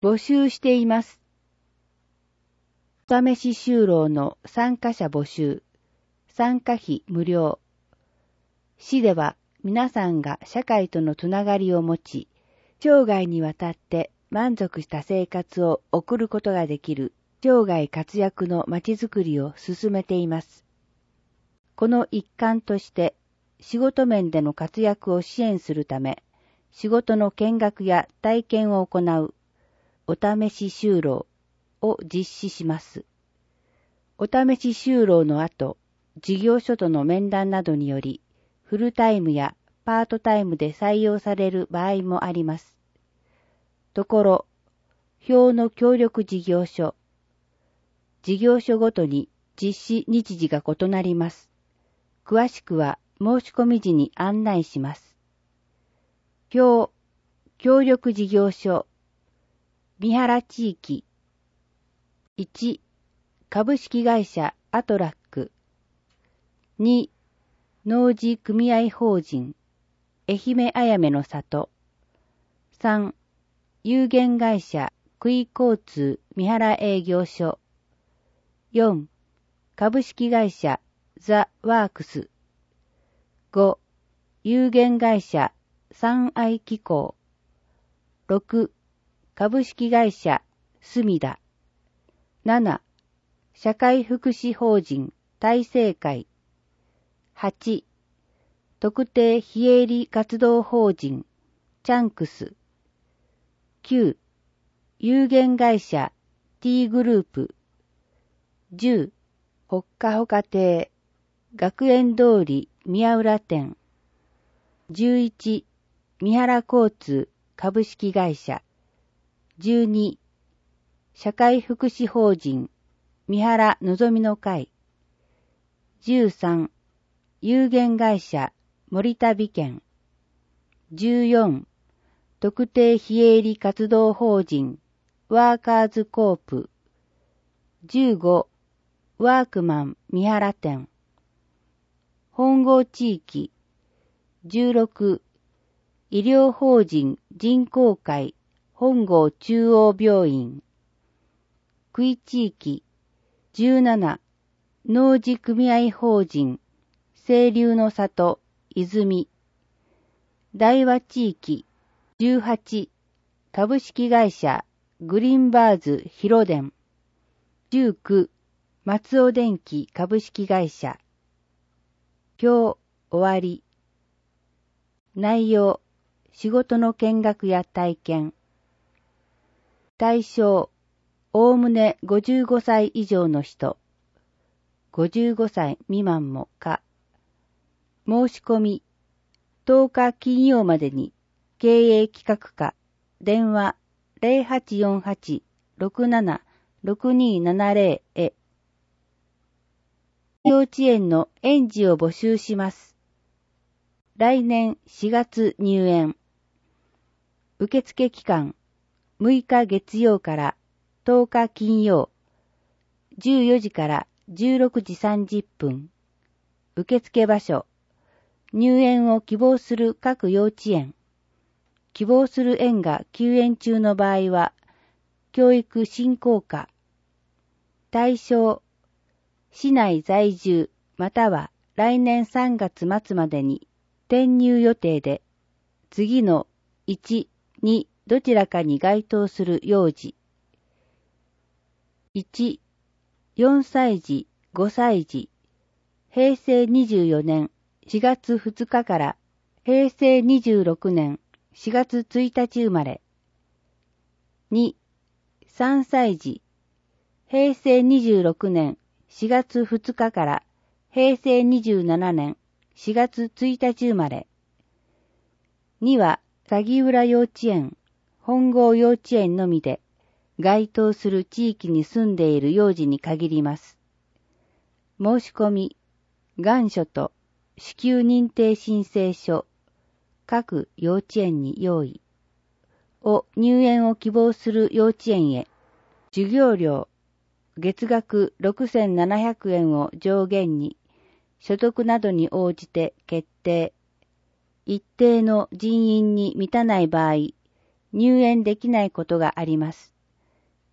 募集しています。お試し就労の参加者募集。参加費無料。市では皆さんが社会とのつながりを持ち、生涯にわたって満足した生活を送ることができる生涯活躍のまちづくりを進めています。この一環として仕事面での活躍を支援するため、仕事の見学や体験を行うお試し就労を実施します。お試し就労の後、事業所との面談などにより、フルタイムやパートタイムで採用される場合もあります。ところ、表の協力事業所。事業所ごとに実施日時が異なります。詳しくは申し込み時に案内します。表、協力事業所。三原地域。1、株式会社アトラック。2、農事組合法人、愛媛あやめの里。3、有限会社クイ交通三原営業所。4、株式会社ザ・ワークス。5、有限会社三愛機構。6、株式会社すみだ。7、社会福祉法人大成会。8、特定非営利活動法人チャンクス。9、有限会社 T グループ。10、ほっかほか亭学園通り宮浦店。11、三原交通株式会社。12、社会福祉法人三原のぞみの会。13、有限会社森田美建。14、特定非営利活動法人ワーカーズコープ。15、ワークマン三原店。本郷地域。16、医療法人人工会本郷中央病院。区域地域。17、農事組合法人清流の里泉。大和地域。18、株式会社グリーンバーズ広電。19、松尾電機株式会社。表終わり。内容、仕事の見学や体験。対象、おおむね55歳以上の人。55歳未満も可。申し込み、10日金曜までに経営企画課、電話 0848-67-6270 へ。幼稚園の園児を募集します。来年4月入園。受付期間6日月曜から10日金曜。14時から16時30分。受付場所。入園を希望する各幼稚園。希望する園が休園中の場合は、教育振興課。対象。市内在住または来年3月末までに転入予定で、次の1、2どちらかに該当する幼児。1、4歳児、5歳児、平成24年4月2日から平成26年4月1日生まれ。2、3歳児、平成26年4月2日から平成27年4月1日生まれ。2は鷺浦幼稚園、本郷幼稚園のみで、該当する地域に住んでいる幼児に限ります。申し込み、願書と支給認定申請書、各幼稚園に用意を入園を希望する幼稚園へ、授業料、月額6700円を上限に、所得などに応じて決定。一定の人員に満たない場合、入園できないことがあります。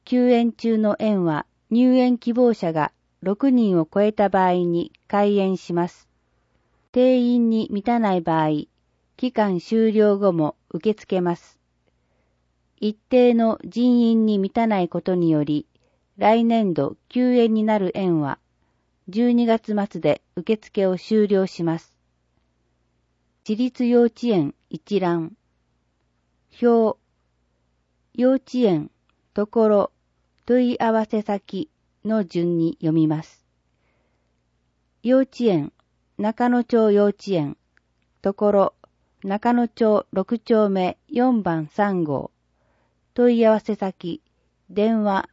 休園中の園は入園希望者が6人を超えた場合に開園します。定員に満たない場合、期間終了後も受け付けます。一定の人員に満たないことにより、来年度休園になる園は、12月末で受付を終了します。私立幼稚園一覧。表。幼稚園、ところ、問い合わせ先の順に読みます。幼稚園、中野町幼稚園、ところ、中野町6丁目4番3号。問い合わせ先、電話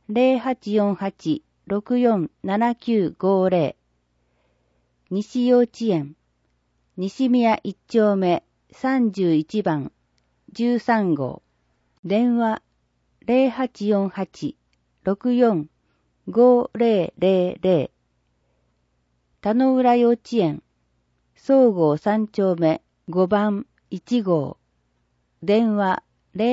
0848-647950。西幼稚園、西宮1丁目31番13号。電話 0848-645000。田野浦幼稚園、総合3丁目5番1号。電話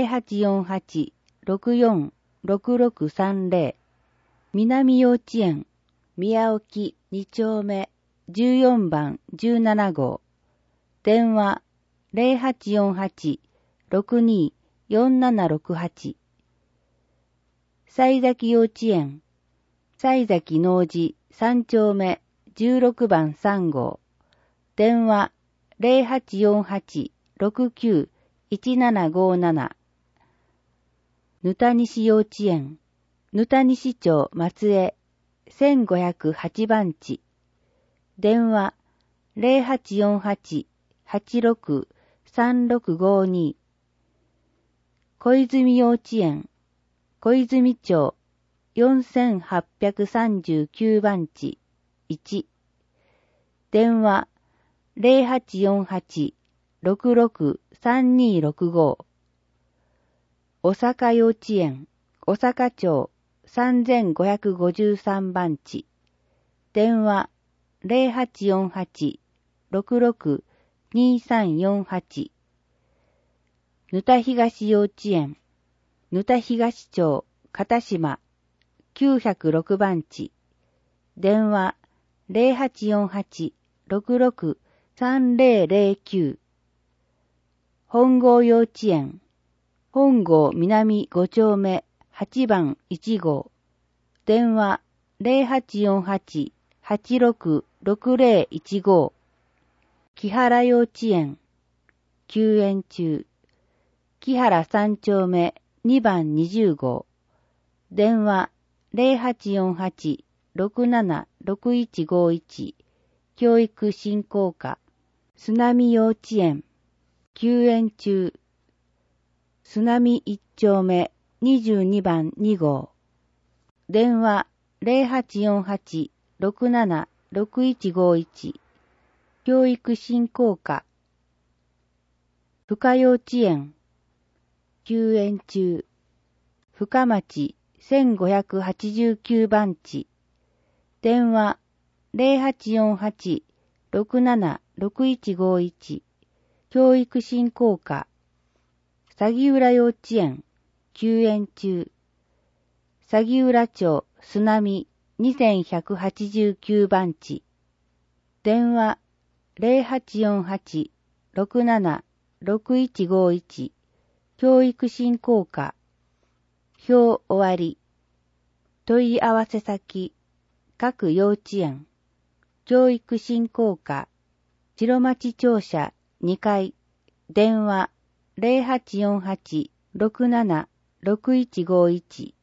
0848-646630。南幼稚園、宮沖2丁目14番17号。電話 0848-624768。西崎幼稚園、西崎農事3丁目16番3号。電話 0848-691757。ぬた西幼稚園、ぬた西町松江1508番地。電話 0848-863652。小泉幼稚園、小泉町4839番地1。電話 0848-663265。大阪幼稚園、大阪町3553番地。電話 0848-662348。ぬた東幼稚園、ぬた東町片島906番地。電話 0848-663009。本郷幼稚園、本郷南5丁目8番1号。電話 0848-866015。木原幼稚園、休園中。木原3丁目2番20号。電話 0848-676151。教育振興課。須波幼稚園、休園中。須波1丁目22番2号。電話 0848-676151。教育振興課。深幼稚園、休園中。深町1589番地。電話 0848-676151。教育振興課。鷺浦幼稚園、休園中。鷺浦町須波2189番地。電話 0848-676151。教育振興課。表終わり。問い合わせ先、各幼稚園。教育振興課。白町庁舎2階。電話 0848-676151。